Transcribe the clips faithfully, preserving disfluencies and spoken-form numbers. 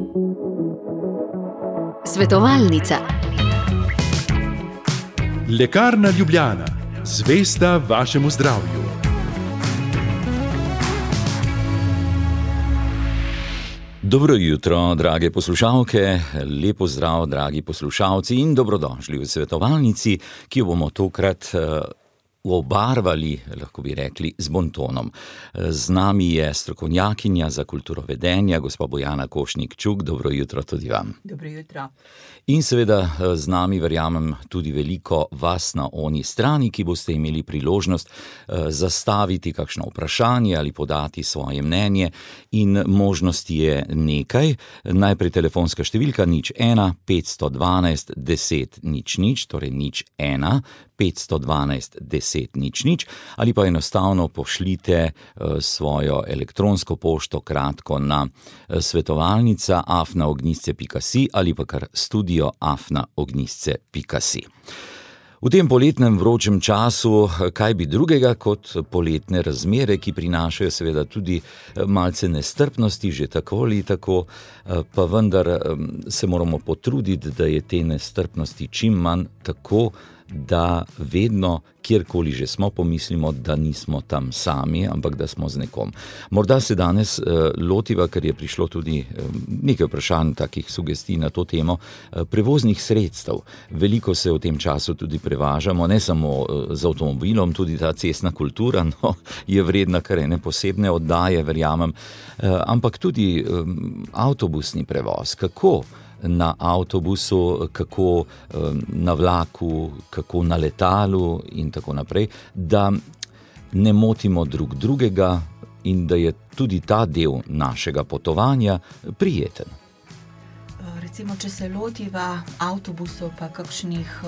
Svetovalnica. Lekarna Ljubljana, zvesta vašemu zdravju. Dobro jutro, drage poslušalke, lepo zdrav, dragi poslušalci in dobrodošli v svetovalnici, ki jo bomo tokrat obarvali, lahko bi rekli, z bontonom. Z nami je strokovnjakinja za kulturovedenja, gospa Bojana Košnik-Čuk. Dobro jutro tudi vam. Dobro jutro. In seveda z nami, verjamem, tudi veliko vas na oni strani, ki boste imeli priložnost zastaviti kakšno vprašanje ali podati svoje mnenje. In možnosti je nekaj. Najprej telefonska številka nič ena petsto dvanajst deset nič nič, torej nič ena petsto dvanajst deset nič nič, ali pa enostavno pošljite svojo elektronsko pošto kratko na svetovalnica afna ognjisce pika si ali pa kar studio afna ognjisce pika si. V tem poletnem vročem času, kaj bi drugega kot poletne razmere, ki prinašajo seveda tudi malce nestrpnosti, že tako ali tako, pa vendar se moramo potruditi, da je te nestrpnosti čim manj, tako da vedno, kjerkoli že smo, pomislimo, da nismo tam sami, ampak da smo z nekom. Morda se danes uh, lotiva, ker je prišlo tudi um, nekaj vprašanj, takih sugestij na to temo, uh, prevoznih sredstev. Veliko se v tem času tudi prevažamo, ne samo uh, z avtomobilom, tudi ta cestna kultura no, je vredna kar ene posebne oddaje, verjamem, uh, ampak tudi um, avtobusni prevoz. Kako na avtobusu, kako na vlaku, kako na letalu in tako naprej, da ne motimo drug drugega in da je tudi ta del našega potovanja prijeten. Recimo, če se lotiva avtobusov pa kakšnih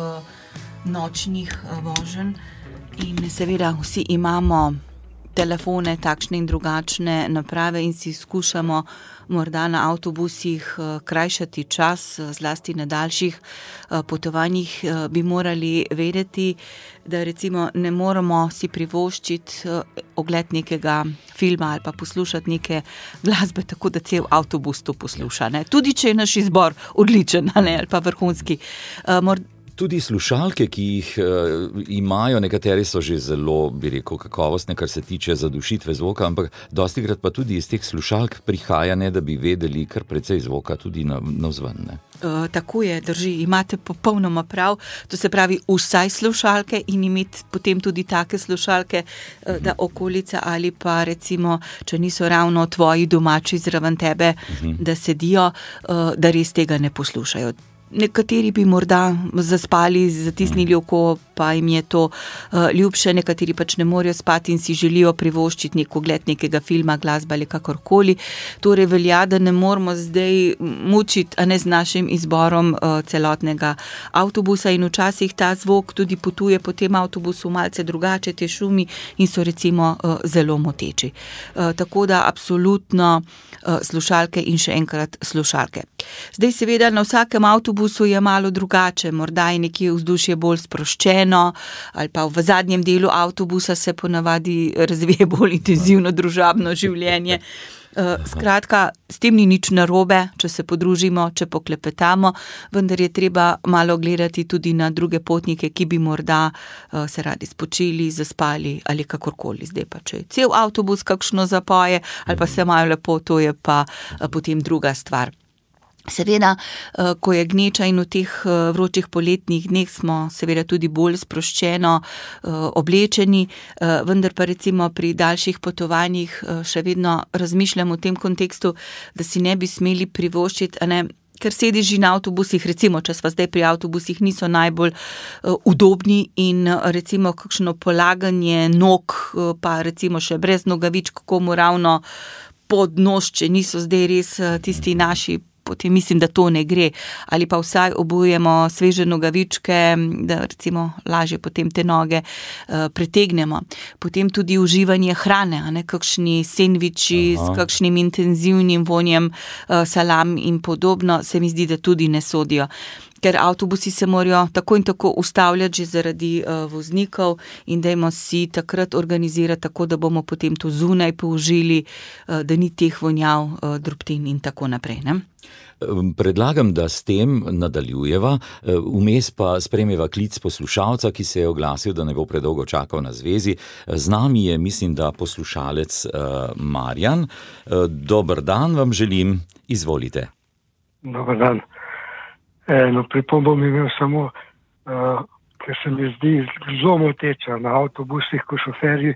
nočnih voženj in seveda vsi imamo telefone, takšne in drugačne naprave in si skušamo morda na avtobusih krajšati čas, zlasti na daljših potovanjih, bi morali vedeti, da recimo ne moramo si privoščiti ogled nekega filma ali pa poslušati neke glasbe, tako da cel avtobus to posluša. Ne? Tudi če je naš izbor odličen ne? Ali pa vrhunski. Mor- Tudi slušalke, ki jih uh, imajo, nekateri so že zelo, bi rekel, kakovostne, kar se tiče zadušitve zvoka, ampak dostikrat pa tudi iz teh slušalk prihaja, ne da bi vedeli kar precej zvoka tudi navzven. Uh, tako je, drži, imate popolnoma prav, to se pravi vsaj slušalke in imeti potem tudi take slušalke, uh, da okolica ali pa recimo, če niso ravno tvoji domači zraven tebe, uh-huh. da sedijo, uh, da res tega ne poslušajo. Nekateri bi morda zaspali, zatisnili oko, pa jim je to uh, ljubše, nekateri pač ne morejo spati in si želijo privoščiti nek ogled nekega filma, glasbe ali kakorkoli. Torej velja, da ne moramo zdaj mučiti, a ne z našim izborom uh, celotnega avtobusa in včasih ta zvok tudi potuje po tem avtobusu malce drugače, te šumi in so recimo uh, zelo moteči. Uh, tako da absolutno uh, slušalke in še enkrat slušalke. Zdaj seveda na vsakem avtobusu je malo drugače, morda je nekje vzdušje bolj sproščeno ali pa v zadnjem delu avtobusa se ponavadi razvije bolj intenzivno družabno življenje. Skratka, s tem ni nič narobe, če se podružimo, če poklepetamo, vendar je treba malo gledati tudi na druge potnike, ki bi morda se radi spočili, zaspali ali kakorkoli. Zdaj pa, če je cel avtobus kakšno zapoje ali pa se imajo lepo, to je pa potem druga stvar. Seveda, ko je gneča in v teh vročih poletnih dneh smo seveda tudi bolj sproščeno oblečeni, vendar pa recimo pri daljših potovanjih še vedno razmišljam v tem kontekstu, da si ne bi smeli privoščiti, a ne, ker sedeži na avtobusih, recimo, če sva zdaj pri avtobusih, niso najbolj udobni in recimo kakšno polaganje nog, pa recimo še brez nogavičk, komu ravno pod nos, če niso zdaj res tisti naši, potem mislim, da to ne gre. Ali pa vsaj obujemo sveže nogavičke, da recimo lažje potem te noge uh, pretegnemo. Potem tudi uživanje hrane, a ne, kakšni sendviči s kakšnim intenzivnim vonjem uh, salam in podobno, se mi zdi, da tudi ne sodijo. ker avtobusi se morajo tako in tako ustavljati že zaradi uh, voznikov in dajmo si takrat organizirati tako, da bomo potem to zunaj použili, uh, da ni teh vonjav, uh, drobtin in tako naprej, ne? Predlagam, da s tem nadaljujeva, vmes pa sprejmeva klic poslušalca, ki se je oglasil, da ne bo predolgo čakal na zvezi. Z nami je, mislim, da poslušalec Marjan. Dober dan vam želim, izvolite. Dober dan. Eno pripombo mi imel samo, uh, ker se mi zdi zelo moteča na avtobusih, ko šoferji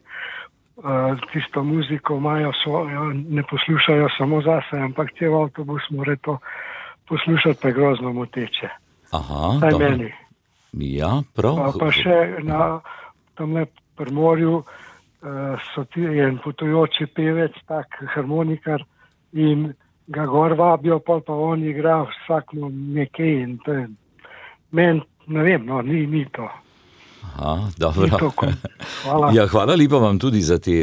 Uh, tisto muziko imajo svojo, ne poslušajo samo zase, ampak cel avtobus mora to poslušati, pa je grozno moteče. Aha, Saj meni. Ja, prav. Pa, pa še na tamle primorju uh, so ti en potujoči pevec, tak harmonikar, in ga gor vabijo, pa pa on igra vsakmo nekaj in to je, meni, ne vem, no, ni, ni to. Aha, dobro. Hvala. Ja, hvala lepa vam tudi za te,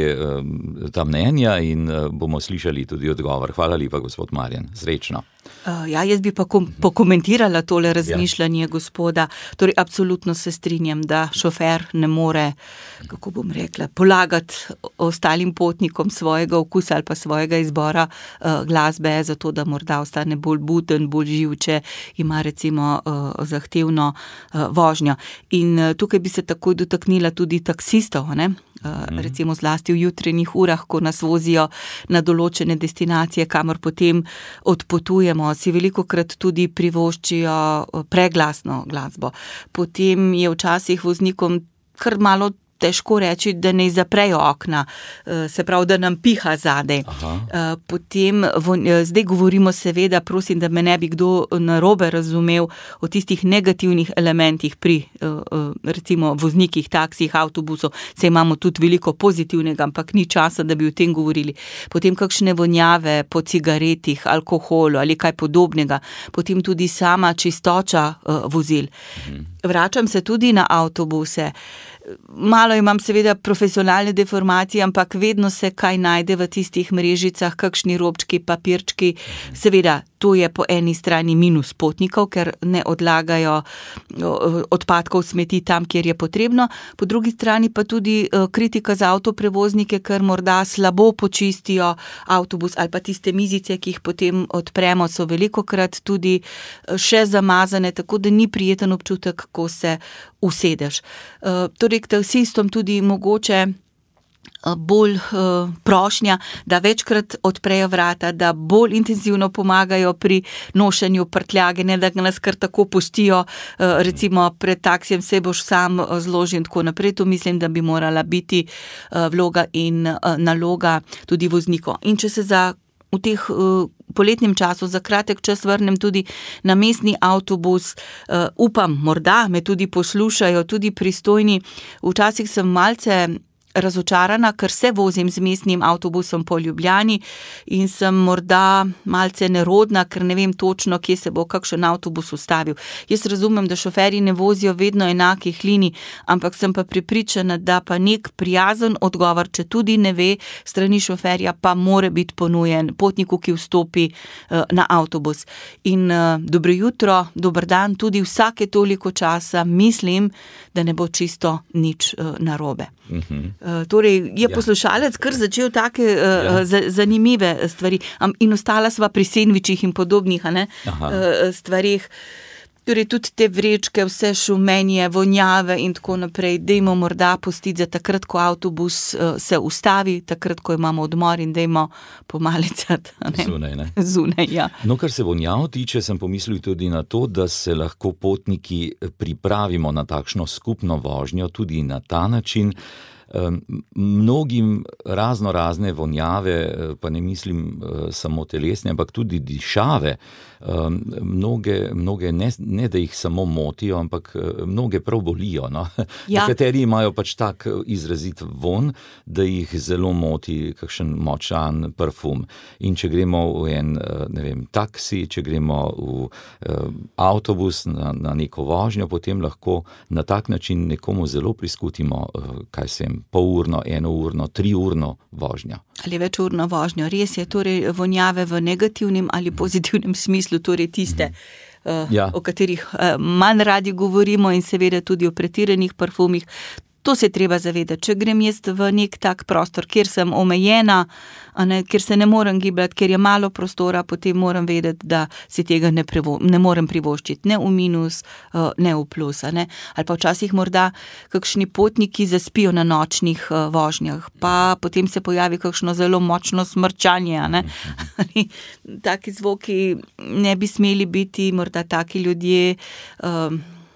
ta mnenja in bomo slišali tudi odgovor. Hvala lepa, gospod Marjan. Srečno. Uh, ja, jaz bi pa kom- pokomentirala tole razmišljanje ja. gospoda. Torej, absolutno se strinjam, da šofer ne more, kako bom rekla, polagati ostalim potnikom svojega okusa ali pa svojega izbora uh, glasbe, zato da morda ostane bolj buden, bolj živ, če ima recimo uh, zahtevno uh, vožnjo. In uh, tukaj bi se takoj dotaknila tudi taksistov, ne? Uh, recimo zlasti v jutranjih urah, ko nas vozijo na določene destinacije, kamor potem odpotujemo, si velikokrat tudi privoščijo preglasno glasbo. Potem je včasih voznikom kar malo težko reči, da ne zaprejo okna, se pravi, da nam piha zadaj. Aha. Potem, zdaj govorimo seveda, prosim, da me ne bi kdo narobe razumel, o tistih negativnih elementih pri recimo voznikih, taksih, avtobusov, se imamo tudi veliko pozitivnega, ampak ni časa, da bi o tem govorili. Potem kakšne vonjave po cigaretih, alkoholu ali kaj podobnega, potem tudi sama čistoča vozil. Mhm. Vračam se tudi na avtobuse. Malo imam seveda profesionalne deformacije, ampak vedno se kaj najde v tistih mrežicah, kakšni robčki, papirčki. Seveda, to je po eni strani minus potnikov, ker ne odlagajo odpadkov smeti tam, kjer je potrebno. Po drugi strani pa tudi kritika za avtoprevoznike, ker morda slabo počistijo avtobus ali pa tiste mizice, ki jih potem odpremo, so velikokrat tudi še zamazane, tako da ni prijeten občutek, ko se usedeš. Torej, k taksistom tudi mogoče bolj uh, prošnja, da večkrat odprejo vrata, da bolj intenzivno pomagajo pri nošenju prtljage, ne da nas kar tako pustijo, uh, recimo pred taksijem se boš sam uh, zložil in tako naprej. To mislim, da bi morala biti uh, vloga in uh, naloga tudi voznikov. In če se za v teh uh, poletnem času za kratek čas vrnem tudi na mestni avtobus, uh, upam, morda me tudi poslušajo, tudi pristojni. Včasih sem malce razočarana, ker se vozim z mestnim avtobusom po Ljubljani in sem morda malce nerodna, ker ne vem točno, kje se bo kakšen avtobus ustavil. Jaz razumem, da šoferji ne vozijo vedno enakih linij, ampak sem pa prepričana, da pa nek prijazen odgovor, če tudi ne ve, strani šoferja pa mora biti ponujen potniku, ki vstopi uh, na avtobus. In uh, dobro jutro, dober dan, tudi vsake toliko časa mislim, da ne bo čisto nič uh, narobe. Uh-huh. Uh, torej, je ja. poslušalec kar začel take uh, ja. z, zanimive stvari in ostala sva pri sendvičih in podobnih a ne, uh, stvarih. Torej, tudi te vrečke, vse šumenje, vonjave in tako naprej, dajmo morda pustiti za takrat, ko avtobus uh, se ustavi, takrat, ko imamo odmor in dajmo pomalicati. Zunaj, ne? Zunaj, ja. No, kar se vonjav tiče, sem pomislil tudi na to, da se lahko potniki pripravimo na takšno skupno vožnjo, tudi na ta način. Mnogim razno razne vonjave, pa ne mislim samo telesne, ampak tudi dišave, mnoge, mnoge ne, ne da jih samo motijo, ampak mnoge prav bolijo. No? Ja. Nekateri imajo pač tak izrazit von, da jih zelo moti kakšen močan parfum. In če gremo v en, ne vem, taksi, če gremo v avtobus na, na neko vožnjo, potem lahko na tak način nekomu zelo priskutimo, kaj sem, polurno, enourno, triurno vožnjo. Ali večurno vožnjo. Res je, torej vonjave v negativnem ali pozitivnem smislu, torej tiste ja. o katerih manj radi govorimo in seveda tudi o pretiranih parfumih. To se je treba zavedati. Če grem jaz v nek tak prostor, kjer sem omejena, a ne, kjer se ne morem gibljati, kjer je malo prostora, potem moram vedeti, da si tega ne, privo, ne morem privoščiti, ne v minus, ne v plus. A ne. Ali pa včasih morda kakšni potniki zaspijo na nočnih vožnjah, pa potem se pojavi kakšno zelo močno smrčanje. A ne. Taki zvoki ne bi smeli biti, morda taki ljudje um,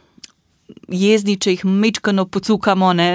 jezni, če jih mečkano pocukamo, ne,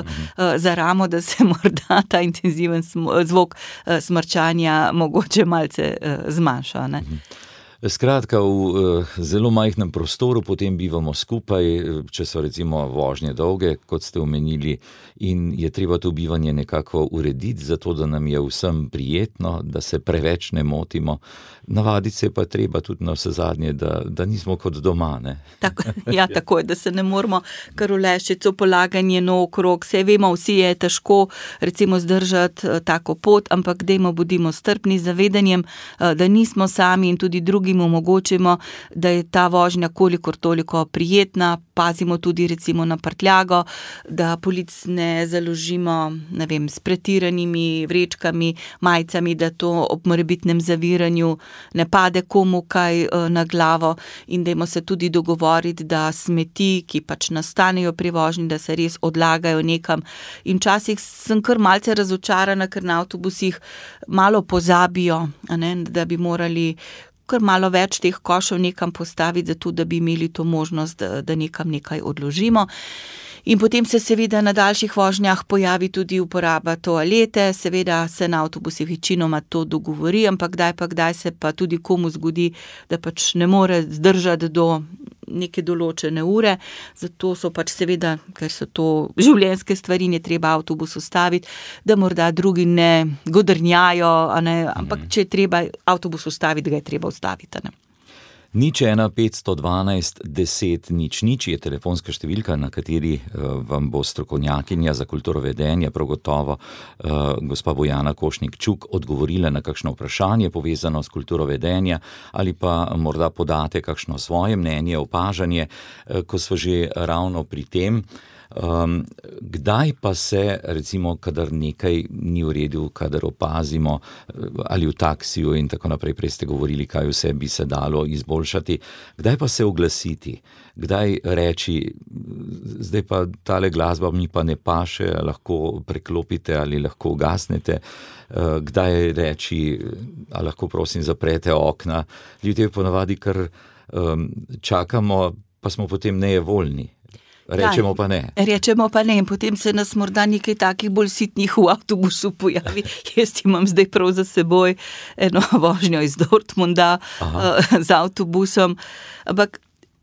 za ramo, da se morda ta intenziven zvok smrčanja mogoče malce zmanjša. Ne. Skratka, v zelo majhnem prostoru potem bivamo skupaj, če so recimo vožnje dolge, kot ste omenili, in je treba to bivanje nekako urediti, zato da nam je vsem prijetno, da se preveč ne motimo. Navaditi se pa treba tudi na vse zadnje, da, da nismo kot doma. Ne? Tako, ja, tako je, da se ne moramo kar uleščiti, polaganje naokrog. Saj vemo, vsi je težko recimo zdržati tako pot, ampak dajmo bodimo strpni z zavedanjem, da nismo sami in tudi drugim omogočimo, da je ta vožnja kolikor toliko prijetna. Pazimo tudi recimo na prtljago, da polic ne založimo, ne vem, s pretiranimi vrečkami, majicami, da to ob morebitnem zaviranju ne pade komu kaj na glavo, in dajmo se tudi dogovoriti, da smeti, ki pač nastanejo pri vožnji, da se res odlagajo nekam. In včasih sem kar malce razočarana, ker na avtobusih malo pozabijo, a ne, da bi morali kar malo več teh košev nekam postaviti, zato da bi imeli to možnost, da, da nekam nekaj odložimo. In potem se seveda na daljših vožnjah pojavi tudi uporaba toalete, seveda se na avtobusih večinoma to dogovori, ampak kdaj pa kdaj se pa tudi komu zgodi, da pač ne more zdržati do neke določene ure, zato so pač seveda, ker so to življenjske stvari, ne treba avtobus ustaviti, da morda drugi ne godrnjajo, a ne, ampak če je treba avtobus ustaviti, ga je treba ustaviti. Ne. Nič ena petsto dvanajst deset nič nič je telefonska številka, na kateri vam bo strokovnjakinja za kulturo vedenja, prav gotovo uh, gospa Bojana Košnik-Čuk, odgovorila na kakšno vprašanje povezano s kulturo vedenja, ali pa morda podate kakšno svoje mnenje, opažanje, uh, ko smo že ravno pri tem. Um, kdaj pa se, recimo, kadar nekaj ni v redu, kadar opazimo, ali v taksiju in tako naprej, prej ste govorili, kaj vse bi se dalo izboljšati, kdaj pa se oglasiti, kdaj reči, zdaj pa tale glasba mi pa ne paše, lahko preklopite ali lahko ugasnete, kdaj reči, a lahko prosim zaprete okna. Ljudje ponavadi kar um, čakamo, pa smo potem nejevoljni. Rečemo pa ne. Rečemo pa ne in potem se nas morda nekaj takih bolj sitnih v avtobusu pojavi. Jaz imam zdaj prav za seboj eno vožnjo iz Dortmunda uh, z avtobusom. Ampak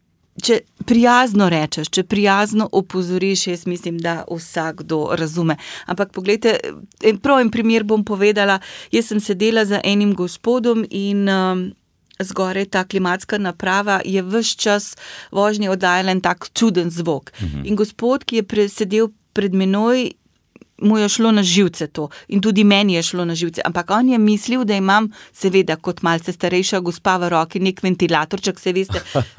če prijazno rečeš, če prijazno opozoriš, jaz mislim, da vsakdo razume. Ampak poglejte, en prav en primer bom povedala. Jaz sem sedela za enim gospodom in um, zgoraj ta klimatska naprava je ves čas vožnje oddajala en tak čuden zvok. Uh-huh. In gospod, ki je sedel pred menoj, mu je šlo na živce to. In tudi meni je šlo na živce. Ampak on je mislil, da imam, seveda, kot malce starejša gospa v roki, nek ventilatorček, se veste,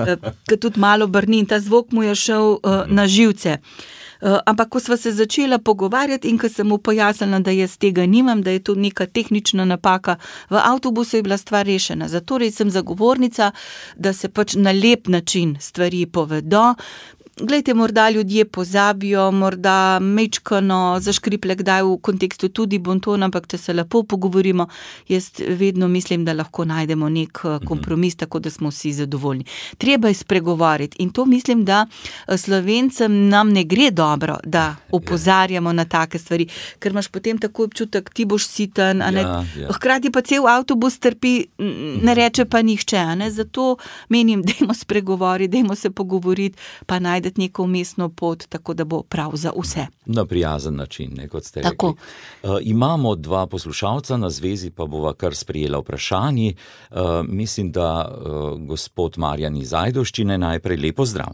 ki tudi malo brni in ta zvok mu je šel uh, na živce. Uh, ampak ko sva se začela pogovarjati in ko sem mu pojasnila, da jaz tega nimam, da je to neka tehnična napaka, v avtobusu je bila stvar rešena. Zatorej sem zagovornica, da se pač na lep način stvari povedo. Glejte, morda ljudje pozabijo, morda mečkano zaškriple kdaj v kontekstu tudi bonton, ampak če se lepo pogovorimo, jaz vedno mislim, da lahko najdemo nek kompromis, tako da smo vsi zadovoljni. Treba je spregovoriti in to mislim, da Slovencem nam ne gre dobro, da opozarjamo na take stvari, ker imaš potem tako občutek, ti boš siten, a ne, ja, ja. Hkrati pa cel avtobus trpi, ne reče pa nihče, a ne, zato menim, dajmo spregovoriti, dajmo se pogovoriti, pa najdemo neko umestno pot, tako da bo prav za vse. Na prijazen način, ne, kot ste tako. rekli. Uh, imamo dva poslušalca na zvezi, pa bova kar sprejela vprašanji. Uh, mislim, da uh, gospod Marjan iz Ajdovščine najprej lepo zdrav.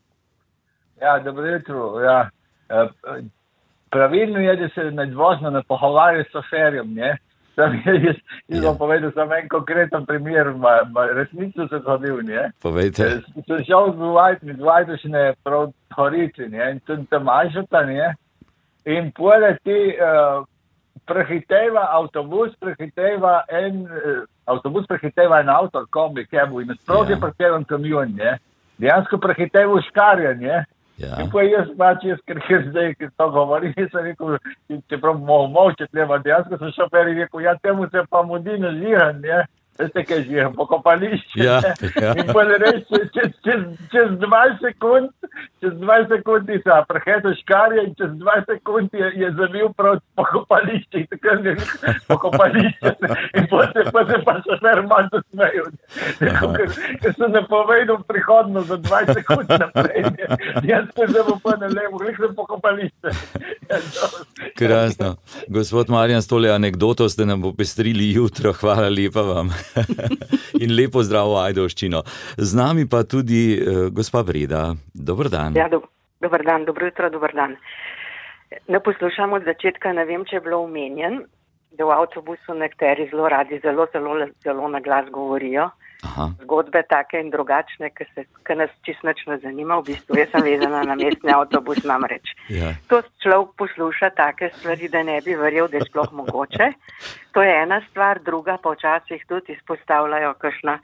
Ja, dobro jutro. Ja. Uh, pravilno je, da se med vožnjo ne pogovarja s šoferjem, ne? Sam jaz jaz bom povedal samo en konkreten primer, ma, ma, resnično se zgodil, ne. Povejte. Sem šel z Vajt, z Vajdošne prav Horici, ne, in sem tam majšata, ne, in pole ti uh, prehiteva avtobus, prehiteva en, uh, avtobus prehiteva en avto, kombi, kebu, in nasproti je parkiran kamion, ne. Dejansko prehiteva škarja, ne. Ja. In pa jaz pač, jaz, ker, ker zdaj, ker to govori, sem rekel, čeprav bomo molčet, nema, dejansko sem šofer in rekel, ja, temu se pa mudi na žiran, ne, veste, kaj žiran, pokopališče, ja, ne, ja. In pa le reč, čez, čez, čez dvajset sekund, čez dvajset sekund se preheto škarje in čez dvajset sekund je, je zavil prav pokopališče in tako je pokopališče in pa se pa, se pa šofer manj dosmejo, ker, ker sem napovedal prihodno za dvajset sekund naprej, ne, jaz se zdaj pa ne levo, gledaj sem pokopališče. Krasno. Gospod Marjan, s tole anekdoto ste nam popestrili jutro, hvala lepa vam. In lepo zdrav v Ajdovščino. Z nami pa tudi uh, gospa Breda. Dober dan. Ja, do, dober dan, dobro jutro, dober dan. Ne poslušam od začetka, ne vem, če je bilo omenjen, da v avtobusu nekateri zelo radi, zelo, zelo, zelo na glas govorijo. Aha. Zgodbe take in drugačne, ki, se, ki nas čisto nič ne zanima, v bistvu jaz sem vezana na mestni avtobus namreč. Ja. To človek posluša take stvari, da ne bi verjel, da je sploh mogoče. To je ena stvar, druga pa včasih tudi izpostavljajo kakšna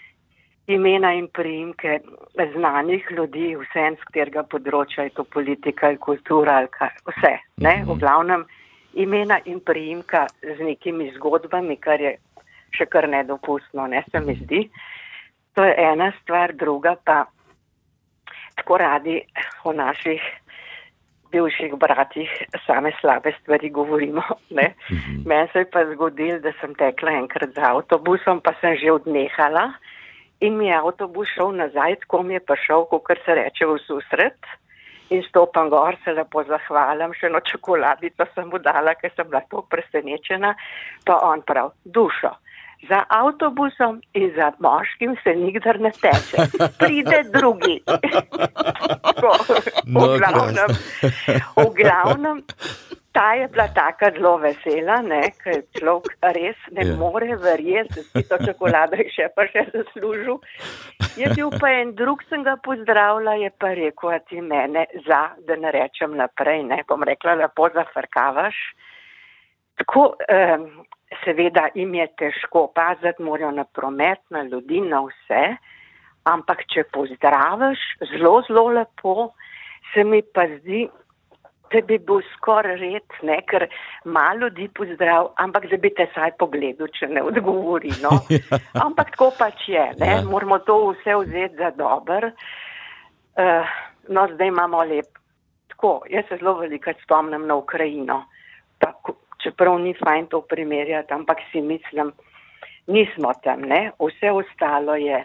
imena in priimke znanih ljudi, vse z katerega področja, je to politika, kultura ali kaj, vse. Ne? V glavnem imena in priimka z nekimi zgodbami, kar je še kar nedopustno, ne se mi zdi. To je ena stvar, druga pa tako radi o naših bivših bratih same slabe stvari govorimo. Ne? Mm-hmm. Meni se je pa zgodil, da sem tekla enkrat za avtobusom, pa sem že odnehala in mi je avtobus šel nazaj, tako mi je pa šel, kakor se reče, v susret. In stopam gor, se lepo zahvalim, še eno čokoladico sem mu dala, ker sem bila tako presenečena, pa on prav, dušo. Za avtobusom in za moškim se nikdar ne teče. Pride drugi. Tako, no, v glavnem, v glavnem, ta je bila taka zelo vesela, ne, ker človek res ne yeah. more verjeti, da si to čokolado še pa še zaslužil. Je bil pa en drug, sem ga pozdravila, je pa rekel, a ti mene za, da ne rečem naprej, ne, bom rekla, lepo zafrkavaš. Tako, um, seveda jim je težko paziti, morajo na promet, na ljudi, na vse, ampak če pozdraviš zelo, zelo lepo, se mi pa zdi, da bi bil skoraj red, ne, ker malo ljudi pozdrav, ampak da bi te saj pogledal, če ne odgovori, no. Ampak tako pač je, ne, ja. Moramo to vse vzeti za dober. Uh, no, zdaj imamo lep, tako, jaz se zelo velikrat spomnim na Ukrajino, pa čeprav ni fajn to primerjati, ampak si mislim, nismo tam, ne, vse ostalo je,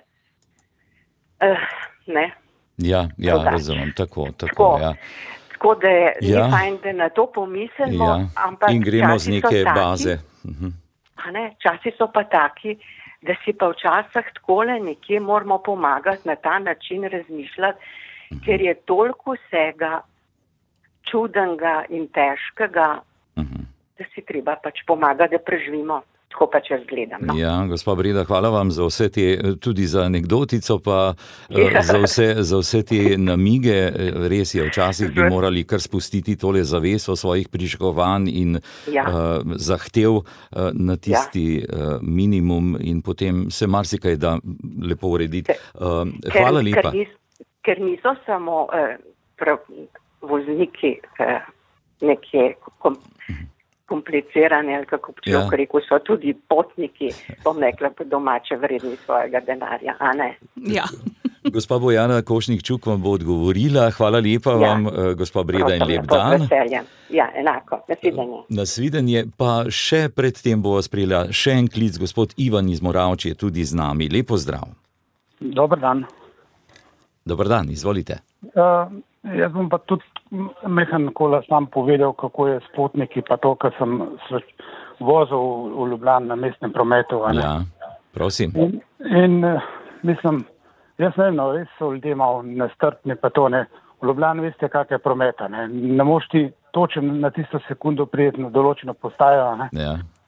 uh, ne. Ja, ja, razumem, tako, tako, tako. Ja. Tako da je ja. ni fajn, da na to pomislimo, ja. ampak in gremo z neke taki, baze. Uh-huh. A ne, časi so pa taki, da si pa včasih takole nekje moramo pomagati, na ta način razmišljati, uh-huh. ker je toliko vsega čudenega in težkega, uh-huh. da si treba pač pomagati, da preživimo. Tako pač jaz gledam. No? Ja, gospa Breda, hvala vam za vse te, tudi za anekdotico, pa ja. za, vse, za vse te namige. Res je, včasih bi morali kar spustiti tole zaveso svojih pričakovanj in ja. uh, zahtev uh, na tisti ja. uh, minimum in potem se marsikaj da lepo urediti. Uh, hvala ker, lepa. Ker, nis, ker niso samo uh, prav, vozniki uh, nekje kom, komplicirane, ali kako bi človek ja. rekel, so tudi potniki, bom rekla, po domače vredni svojega denarja, a ne? Ja. Gospa Bojana Košnik-Čuk vam bo odgovorila. Hvala lepa ja. vam, gospa Breda, in lep dan. Ja, enako. Nasvidenje. Nasvidenje, pa še predtem bo vas prijela še en klic. Gospod Ivan iz Moravče je tudi z nami. Lepo zdrav. Dobar dan. Dobar dan, izvolite. Uh, jaz bom pa tudi mehan kola sam povedal, kako je s potniki, pa to, kar sem vozil v Ljubljani na mestnem prometu. Ja, prosim. In, in mislim, jaz ne vem, no, res so ljudje malo nestrpni, pa to ne. V Ljubljani veste, kak je prometa, ne. Ne moš ti točno na tisto sekundo prijeti na določeno postajo, ne. Ja.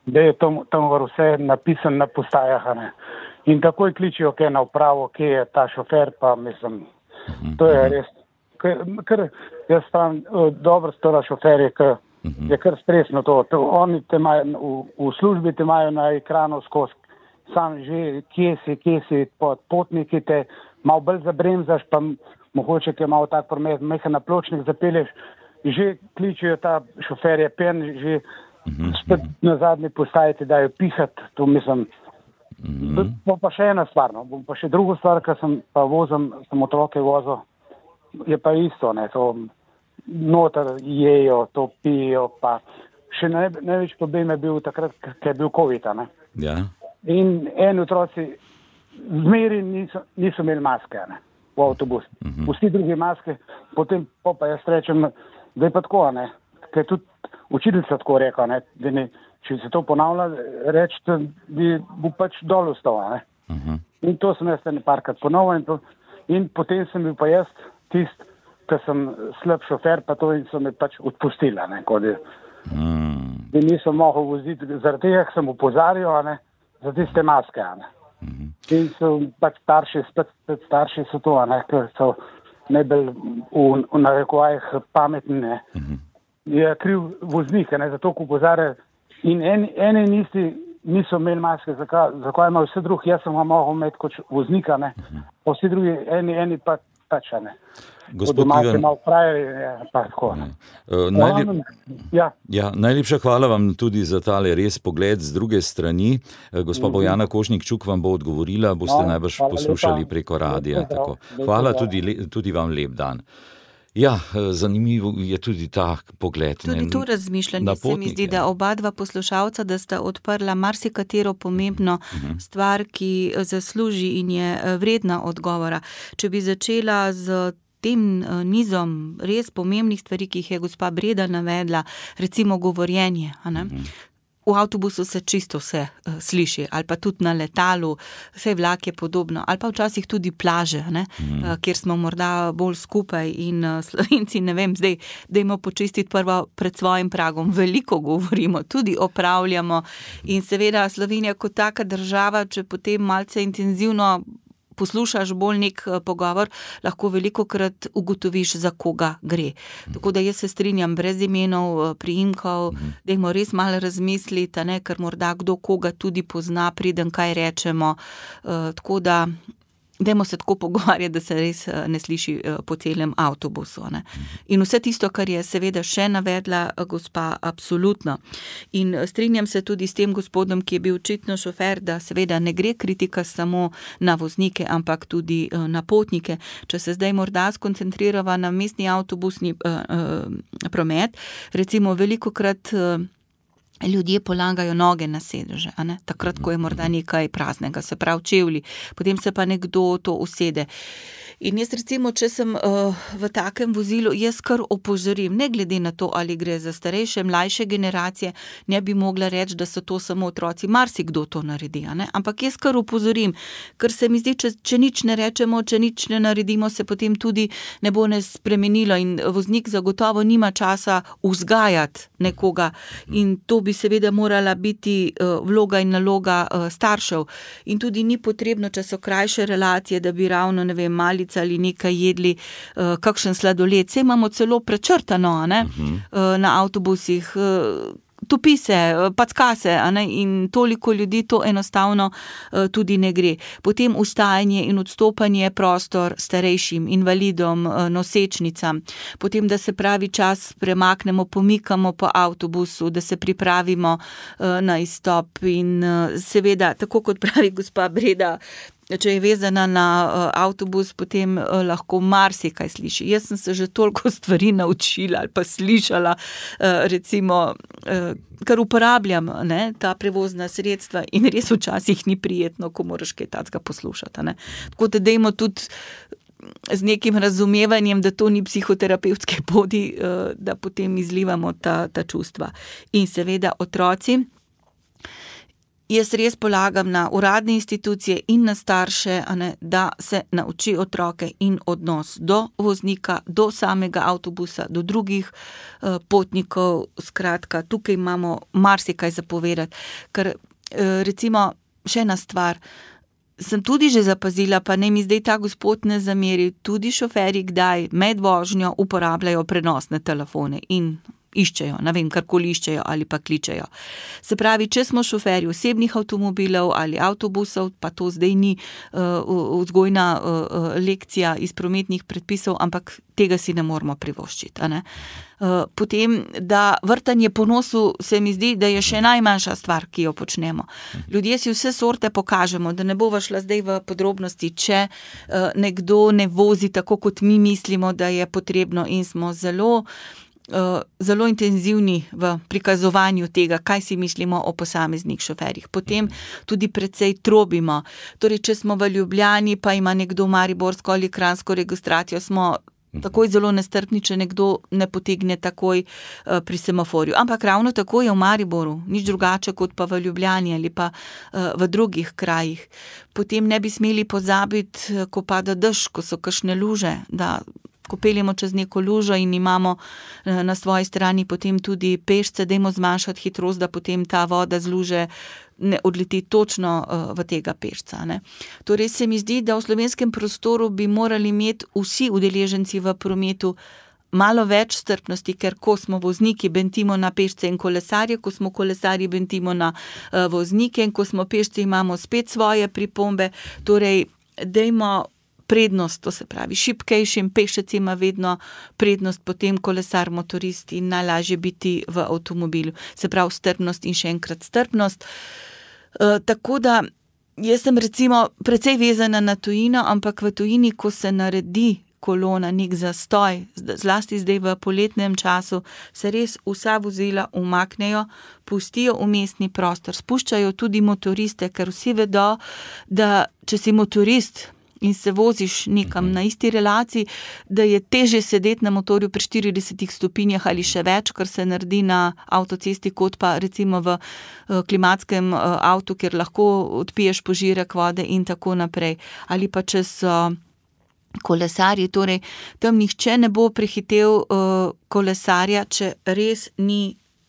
da je tam, tam vse napisan na postajah, ne. In takoj kličijo, kje na upravo, kje je ta šofer, pa mislim, to je res, ker jaz stavim, dobro stora šoferje, ker je kar stresno to. to oni te imajo, v, v službi te imajo na ekranu skozi, sam že, kje si, kje si, pod potniki te malo bolj zabremzaš, pa mogoče, ki je malo tak promet, mehaj na pločnik zapelješ, že kličijo ta šoferje pen, že spet na zadnji postaji te dajo pihati, to mislim. Mm-hmm. Bo pa še ena stvar, no. Bo pa še druga stvar, ker sem pa vozim, sem otroke vozil, je pa isto, ne, to noter jejo, to pijo, pa še naj, največ problem je bil takrat, ker je bil COVID, ne. Ja. In eni otroci zmeri niso, niso imeli maske, ne, v avtobus. Mm-hmm. Vsi drugi maske, potem pa, pa jaz rečem, da je pa tako, ne, ker je tudi učiteljica tako rekel, ne, da ne, če se to ponavlja, reči, da bi bo pač dol ostal, ne. Uh-huh. In to sem jaz ne parkrat ponovil in, to, in potem sem bil pa jaz tist, ker sem slab šofer, pa to in so me pač odpustila, ne, kot je. Mm. Da nisem mogel voziti, zaradi tega sem upozarjal, ne, za tiste maske, ne. Uh-huh. In so pač starši, spet, spet starši so to, ne, ker so najbolj v, v narekovajih pametni, ne. Uh-huh. Je kriv voznik, ne, zato ko upozarja. In eni, eni nisi, niso imeli maske, zakaj, zakaj imajo vse drugi, jaz sem ga mogel imeti kot voznika, ne, pa vsi drugi, eni, eni pa pač, ne. Gospod Ivan, pa tako, ne. Uh, najlep... ja. Ja, najlepša hvala vam tudi za tale res pogled z druge strani. Gospa mm-hmm. Bojana Košnik-Čuk vam bo odgovorila, boste no, najbrž poslušali lepa. Preko radija. Lepa, tako. Hvala tudi, tudi vam lep dan. Ja, zanimivo je tudi ta pogled. Tudi to razmišljanje se mi zdi, da oba dva poslušalca, da sta odprla marsikatero pomembno uh-huh. stvar, ki zasluži in je vredna odgovora. Če bi začela z tem nizom res pomembnih stvari, ki jih je gospa Breda navedla, recimo govorjenje, a ne? Uh-huh. V avtobusu se čisto vse uh, sliši, ali pa tudi na letalu, vse vlak je podobno, ali pa včasih tudi plaže, ne? Mm. Uh, kjer smo morda bolj skupaj in uh, Slovenci, ne vem, zdaj dajmo počistiti prvo pred svojim pragom, veliko govorimo, tudi opravljamo in seveda Slovenija kot taka država, če potem malce intenzivno poslušaš bolj nek pogovor, lahko velikokrat ugotoviš, za koga gre. Tako da jaz se strinjam, brez imenov, priimkov, dajmo res malo razmisliti, ne, ker morda kdo koga tudi pozna, preden kaj rečemo. Tako da dajmo se tako pogovarjati, da se res ne sliši po celem avtobusu. Ne. In vse tisto, kar je seveda še navedla gospa, absolutno. In strinjam se tudi s tem gospodom, ki je bil očitno šofer, da seveda ne gre kritika samo na voznike, ampak tudi na potnike. Če se zdaj morda skoncentrirava na mestni avtobusni uh, uh, promet, recimo velikokrat uh, ljudje polagajo noge na sedeže, a ne? Takrat, ko je morda nekaj praznega, se pravi čevlji, potem se pa nekdo to usede. In jaz recimo, če sem uh, v takem vozilu, jaz kar opozorim, ne glede na to, ali gre za starejše, mlajše generacije, ne bi mogla reči, da so to samo otroci, marsikdo to naredi, a ne? Ampak jaz kar opozorim, ker se mi zdi, če, če nič ne rečemo, če nič ne naredimo, se potem tudi ne bo ne spremenilo in voznik zagotovo nima časa vzgajati nekoga in to bi seveda morala biti uh, vloga in naloga uh, staršev. In tudi ni potrebno, če so krajše relacije, da bi ravno, ne vem, malice ali nekaj jedli, uh, kakšen sladoled. Saj imamo celo prečrtano, ne, uh-huh. uh, na avtobusih. Uh, Topi se, packa se, a ne, in toliko ljudi to enostavno uh, tudi ne gre. Potem ustajanje in odstopanje prostor starejšim, invalidom, uh, nosečnicam. Potem, da se pravi čas premaknemo, pomikamo po avtobusu, da se pripravimo uh, na izstop in uh, seveda, tako kot pravi gospa Breda, če je vezana na uh, avtobus, potem uh, lahko marsikaj sliši. Jaz sem se že toliko stvari naučila ali pa slišala, uh, recimo, uh, kar uporabljam, ne, ta prevozna sredstva in res včasih ni prijetno, ko moraš kaj takega poslušati. Ne. Tako da dajmo tudi z nekim razumevanjem, da to ni psihoterapevtske poti, uh, da potem izlivamo ta, ta čustva. In seveda otroci, jaz res polagam na uradne institucije in na starše, a ne, da se nauči otroke in odnos do voznika, do samega avtobusa, do drugih uh, potnikov. Skratka, tukaj imamo marsikaj za povedati, ker uh, recimo še ena stvar, sem tudi že zapazila, pa ne mi zdaj ta gospod ne zameri, tudi šoferji kdaj med vožnjo uporabljajo prenosne telefone in iščejo, ne vem, karkoli iščejo ali pa kličejo. Se pravi, če smo šoferji osebnih avtomobilov ali avtobusov, pa to zdaj ni uh, vzgojna uh, lekcija iz prometnih predpisov, ampak tega si ne moramo privoščiti. A ne? Uh, potem, da vrtanje po nosu se mi zdi, da je še najmanjša stvar, ki jo počnemo. Ljudje si vse sorte pokažemo, da ne bova šla zdaj v podrobnosti, če uh, nekdo ne vozi tako, kot mi mislimo, da je potrebno in smo zelo Uh, zelo intenzivni v prikazovanju tega, kaj si mislimo o posameznih šoferjih. Potem tudi precej trobimo. Torej, če smo v Ljubljani, pa ima nekdo mariborsko ali kranjsko registracijo, smo takoj zelo nestrpni, če nekdo ne potegne takoj uh, pri semaforju. Ampak ravno tako je v Mariboru, nič drugače kot pa v Ljubljani ali pa uh, v drugih krajih. Potem ne bi smeli pozabiti, ko pada dež, ko so kakšne luže, da ko peljemo čez neko lužo in imamo na svoji strani potem tudi pešce, dajmo zmanjšati hitrost, da potem ta voda z luže ne odleti točno v tega pešca. Ne. Torej se mi zdi, da v slovenskem prostoru bi morali imeti vsi udeleženci v prometu malo več strpnosti, ker ko smo vozniki, bentimo na pešce in kolesarje, ko smo kolesarji, bentimo na uh, voznike in ko smo pešci, imamo spet svoje pripombe. Torej, dajmo prednost, to se pravi, šibkejšim pešec ima vedno prednost, potem kolesar, motorist in najlažje biti v avtomobilu. Se pravi, strpnost in še enkrat strpnost. E, tako da, jaz sem recimo precej vezana na tujino, ampak v tujini, ko se naredi kolona, nek zastoj, zlasti zdaj v poletnem času, se res vsa vozila umaknejo, pustijo umestni prostor, spuščajo tudi motoriste, ker vsi vedo, da če si motorist in se voziš nekam na isti relaciji, da je težje sedeti na motorju pri štiridesetih stopinjah ali še več, kar se naredi na avtocesti, kot pa recimo v klimatskem avtu, kjer lahko odpiješ požirek vode in tako naprej. Ali pa če so kolesarji, torej tam nihče ne bo prehitel kolesarja, če res ni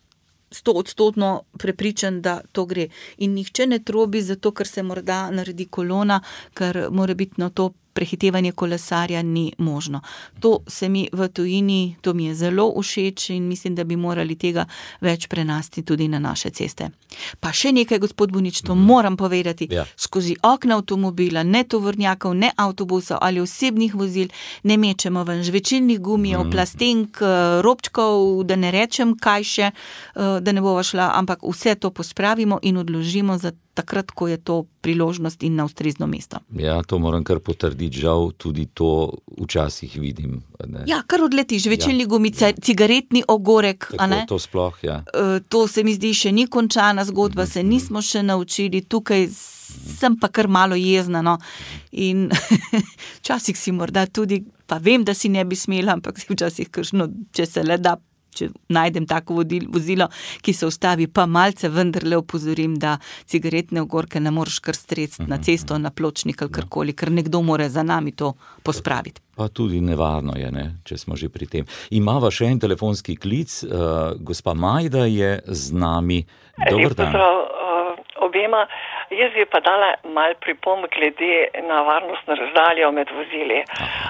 stoodstotno prepričan, da to gre. In nihče ne trobi zato, ker se morda naredi kolona, ker mora biti na to prehitevanje kolesarja ni možno. To se mi v tujini, to mi je zelo všeč in mislim, da bi morali tega več prenasti tudi na naše ceste. Pa še nekaj, gospod Bunič, to moram povedati. Ja. Skozi okna avtomobila, ne tovornjakov, ne avtobusov ali osebnih vozil ne mečemo ven žvečilnih gumijev, mm. plastenk, robčkov, da ne rečem kaj še, da ne bova šla, ampak vse to pospravimo in odložimo za takrat, ko je to priložnost in na ustrezno mesto. Ja, to moram kar potrditi, žal tudi to včasih vidim. Ne? Ja, kar odleti, žvečilni ja. gumice, cigaretni ogorek. Tako, a ne? To sploh, ja. E, to se mi zdi še ni končana zgodba, mm-hmm. se nismo še naučili, tukaj sem pa kar malo jezna, no. In včasih si morda tudi, pa vem, da si ne bi smela, ampak si včasih kakšno, če se le da, če najdem tako vozilo, ki se ustavi, pa malce vendarle opozorim, da cigaretne ogorke ne moreš kar streciti na cesto, na pločnik ali karkoli, ker nekdo mora za nami to pospraviti. Pa tudi nevarno je, ne, če smo že pri tem. Imava še en telefonski klic, uh, gospa Majda je z nami. Dober dan. Pozdrav uh, obema. Jaz bi pa dala mal pripomb glede na varnostno razdaljo med vozili.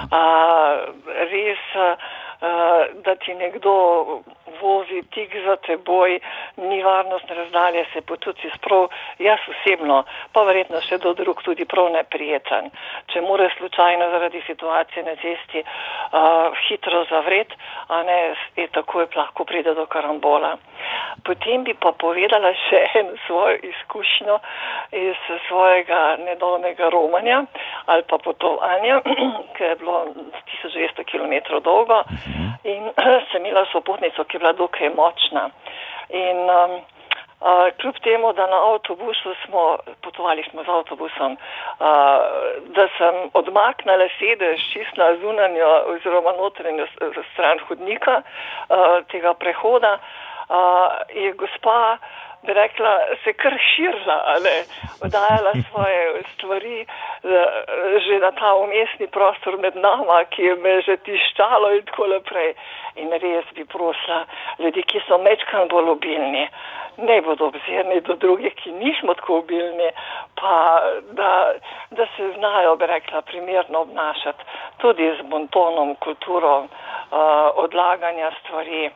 Uh, res uh, da ti nekdo vozi tik za teboj, ni varnostne razdalje, se potuci sprav, jaz osebno, pa verjetno še do drug tudi prav neprijeten. Če mora slučajno zaradi situacije na cesti uh, hitro zavret, a ne, je takoj lahko pride do karambola. Potem bi pa povedala še eno svojo izkušnjo iz svojega nedolnega romanja ali pa potovanja, ki je bilo tisoč dvesto kilometrov dolgo in sem imela sopotnico, ki je bila dokaj močna. In um, uh, kljub temu, da na avtobusu smo, potovali smo z avtobusom, uh, da sem odmaknila sedež čist na zunanjo oziroma notranjo stran hodnika uh, tega prehoda, uh, je gospa, bi rekla, se kar širila, ali dajala svoje stvari že na ta umestni prostor med nama, ki je me že tiščalo in tako naprej. In res bi prosila ljudi, ki so mečkan bolj obilni, ne bodo obzirni do drugih, ki nismo tako obilni, pa da, da se znajo, bi rekla, primerno obnašati tudi z bontonom, kulturo, uh, odlaganja stvari,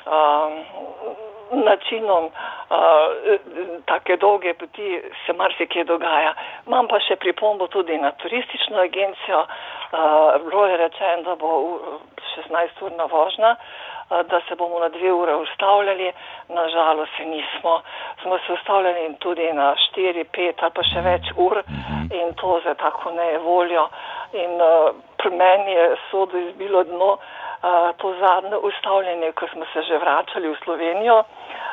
uh, načinom uh, take dolge poti se marsikaj dogaja. Imam pa še pripombo tudi na turistično agencijo. Uh, bilo je rečeno, da bo šestnajsturna vožnja, uh, da se bomo na dve ure ustavljali. Nažalost se nismo. Smo se ustavljali tudi na štiri, pet ali pa še več ur in to za tako nevoljo. In uh, pri meni je sodo izbilo dno uh, to zadnje ustavljanje, ko smo se že vračali v Slovenijo.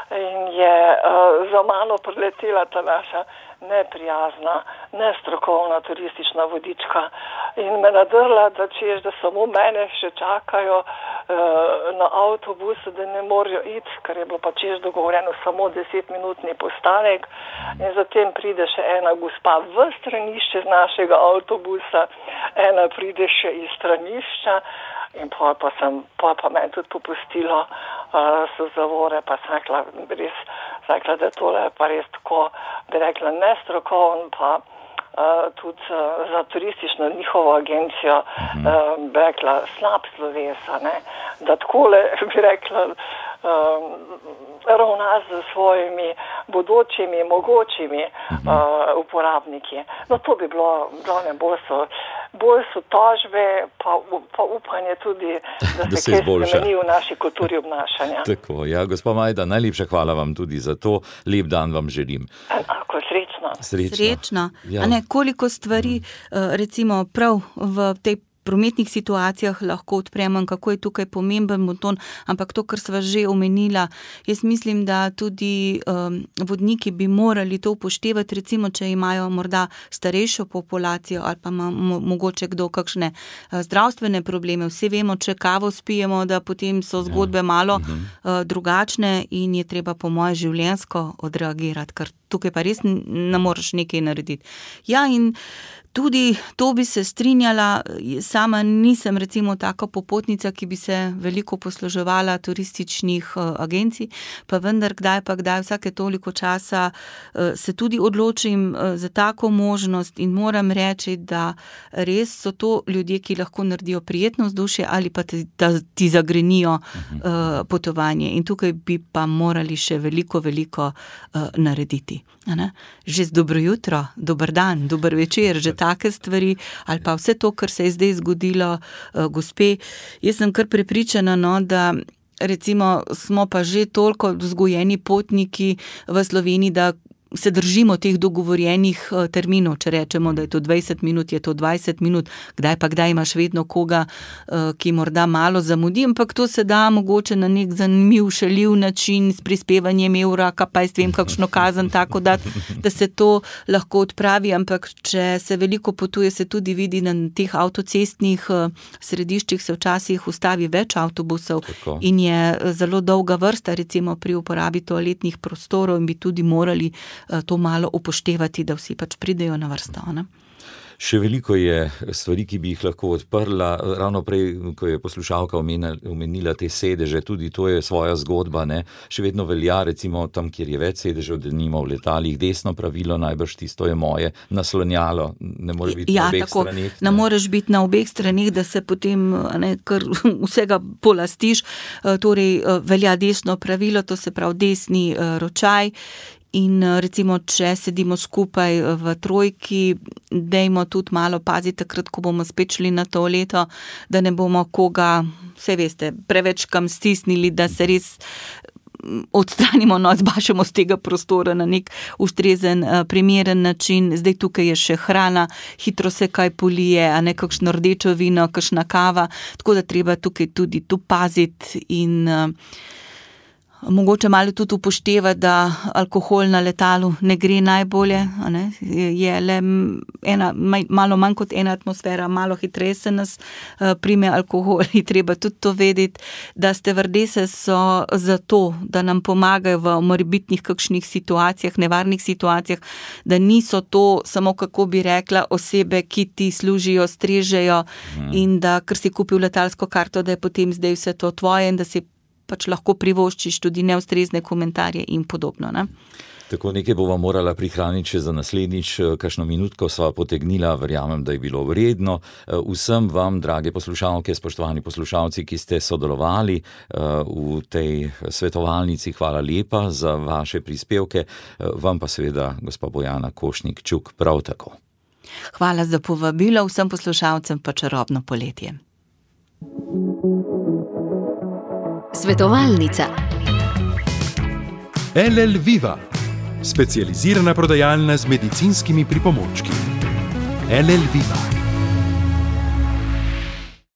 In je uh, za mano priletela ta naša neprijazna, nestrokovna turistična vodička in me nadrla, da češ, da samo mene še čakajo uh, na avtobusu, da ne morajo iti, ker je bilo pa češ dogovorjeno samo desetminutni postanek in zatem pride še ena gospa v stranišče z našega avtobusa, ena pride še iz stranišča. In pa, pa sem, pa, pa meni tudi popustilo, uh, so zavore, pa sem rekla, res, rekla, da tole je pa res tako, bi rekla, nestrokovn, pa uh, tudi uh, za turistično njihovo agencijo, uh, bi rekla, slab slovesa, ne, da takole, bi rekla, uh, ravna z svojimi bodočimi, mogočimi uh, uporabniki. No, to bi bilo, glavne, bolj so, bolj so tožbe, pa, pa upanje tudi, da, da se kaj spremeni v naši kulturi obnašanja. Tako, ja, gospa Majda, najlepša hvala vam tudi za to. Lep dan vam želim. Enako, srečno. Srečno. Srečno. Ja. A ne, koliko stvari, recimo, prav v tej prometnih situacijah lahko odpremo in kako je tukaj pomemben bonton, ampak to, kar sva že omenila, jaz mislim, da tudi um, vodniki bi morali to upoštevati, recimo, če imajo morda starejšo populacijo ali pa ma, mo, mogoče kdo kakšne uh, zdravstvene probleme. Vsi vemo, če kavo spijemo, da potem so zgodbe malo uh, drugačne in je treba po moje življenjsko odreagirati, ker tukaj pa res ne moreš nekaj narediti. Ja, in tudi to bi se strinjala, sama nisem recimo taka popotnica, ki bi se veliko posluževala turističnih uh, agencij, pa vendar kdaj pa kdaj vsake toliko časa uh, se tudi odločim uh, za tako možnost in moram reči, da res so to ljudje, ki lahko naredijo prijetno vzdušje ali pa ti, da ti zagrenijo uh, potovanje in tukaj bi pa morali še veliko, veliko uh, narediti. Ne? Že z dobro jutro, dober dan, dober večer, že take stvari ali pa vse to, kar se je zdaj zgodilo uh, gospe. Jaz sem kar prepričana, no, da recimo smo pa že toliko vzgojeni potniki v Sloveniji, da se držimo teh dogovorjenih terminov, če rečemo, da je to dvajset minut, je to dvajset minut, kdaj pa kdaj imaš vedno koga, ki morda malo zamudi, ampak to se da mogoče na nek zanimiv, šaljiv način s prispevanjem evra, pa jaz vem, kakšno kazen tako dati, da se to lahko odpravi, ampak če se veliko potuje, se tudi vidi na teh avtocestnih središčih se včasih ustavi več avtobusov tako. In je zelo dolga vrsta, recimo pri uporabi toaletnih prostorov in bi tudi morali to malo upoštevati, da vsi pač pridejo na vrsto. Ne? Še veliko je stvari, ki bi jih lahko odprla. Ravno prej, ko je poslušalka omenila te sedeže, tudi to je svoja zgodba. Ne? Še vedno velja, recimo tam, kjer je več sedežev, da nima v letalih, desno pravilo, najbrž tisto je moje, naslonjalo, ne more biti ja, na obeh tako, straneh. Ne, ne moreš biti na obeh straneh, da se potem ne, kar vsega polastiš. Torej, velja desno pravilo, to se pravi desni ročaj. In recimo, če sedimo skupaj v trojki, dajmo tudi malo paziti takrat, ko bomo spet šli na toaleto, da ne bomo koga, vse veste, preveč kam stisnili, da se res odstranimo, no, zbašemo z tega prostora na nek ustrezen, primeren način. Zdaj tukaj je še hrana, hitro se kaj polije, a ne kakšno rdečo vino, kakšna kava, tako da treba tukaj tudi tu paziti in Mogoče malo tudi upoštevati, da alkohol na letalu ne gre najbolje, a ne? Je le ena, malo manj kot ena atmosfera, malo hitreje se nas uh, prime alkohol in treba tudi to vedeti, da stevardese so zato, da nam pomagajo v morebitnih kakšnih situacijah, nevarnih situacijah, da niso to samo, kako bi rekla, osebe, ki ti služijo, strežejo hmm. in da, ker si kupil letalsko karto, da je potem zdaj vse to tvoje in da si pač lahko privoščiš tudi neustrezne komentarje in podobno. Ne? Tako nekaj bova morala prihraniti še za naslednjič, kakšno minutko sva potegnila, verjamem, da je bilo vredno. Vsem vam, drage poslušalke, spoštovani poslušalci, ki ste sodelovali v tej svetovalnici, hvala lepa za vaše prispevke, vam pa seveda gospa Bojana Košnik-Čuk prav tako. Hvala za povabilo, vsem poslušalcem pa čarobno poletje. Svetovalnica. L L Viva, specializirana prodajalna z medicinskimi pripomočki. L L Viva.